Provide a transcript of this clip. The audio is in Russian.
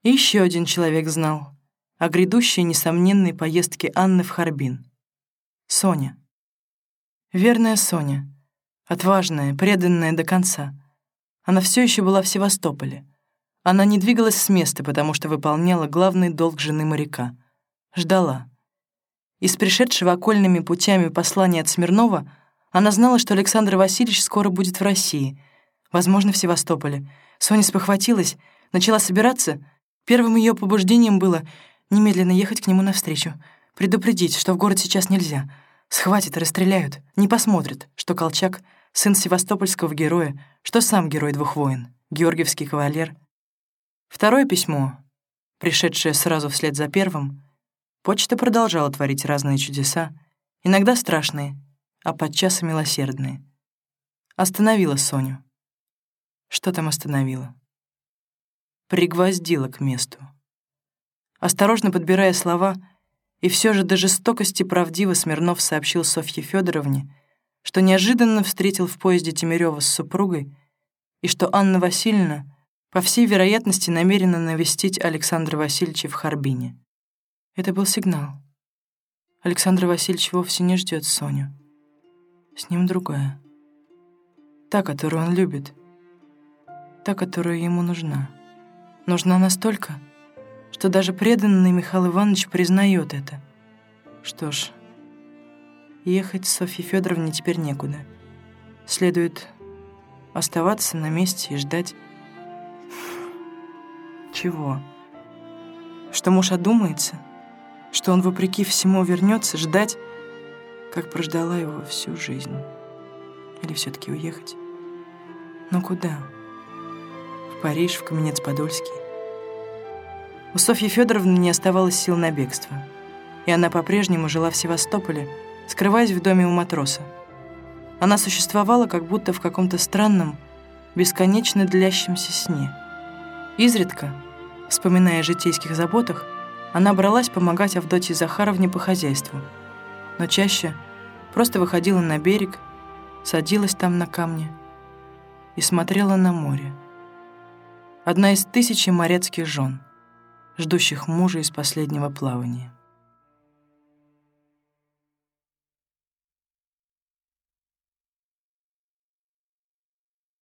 И еще один человек знал о грядущей несомненной поездке Анны в Харбин. Соня. Верная Соня. Отважная, преданная до конца. Она все еще была в Севастополе. Она не двигалась с места, потому что выполняла главный долг жены моряка. Ждала. Из пришедшего окольными путями послания от Смирнова она знала, что Александр Васильевич скоро будет в России, возможно, в Севастополе. Соня спохватилась, начала собираться. Первым ее побуждением было немедленно ехать к нему навстречу, предупредить, что в город сейчас нельзя. Схватят и расстреляют, не посмотрят, что Колчак — сын севастопольского героя, что сам герой 2 войн, георгиевский кавалер. Второе письмо, пришедшее сразу вслед за первым, почта продолжала творить разные чудеса, иногда страшные, а подчас и милосердные. Остановила Соню. Что там остановила? Пригвоздила к месту. Осторожно подбирая слова, и все же до жестокости правдиво Смирнов сообщил Софье Федоровне, что неожиданно встретил в поезде Тимирёва с супругой и что Анна Васильевна, по всей вероятности, намерена навестить Александра Васильевича в Харбине. Это был сигнал. Александр Васильевич вовсе не ждет Соню. С ним другая. Та, которую он любит. Та, которая ему нужна. Нужна настолько, что даже преданный Михаил Иванович признает это. Что ж, ехать Софье Федоровне теперь некуда. Следует оставаться на месте и ждать. Чего? Что муж одумается? Что он, вопреки всему, вернется? Ждать, как прождала его всю жизнь? Или все-таки уехать? Но куда? В Париж, в Каменец-Подольский? У Софьи Федоровны не оставалось сил на бегство, и она по-прежнему жила в Севастополе, скрываясь в доме у матроса. Она существовала как будто в каком-то странном, бесконечно длящемся сне. Изредка, вспоминая о житейских заботах, она бралась помогать Авдотье Захаровне по хозяйству, но чаще просто выходила на берег, садилась там на камне и смотрела на море. Одна из 1000 моряцких жен, ждущих мужа из последнего плавания.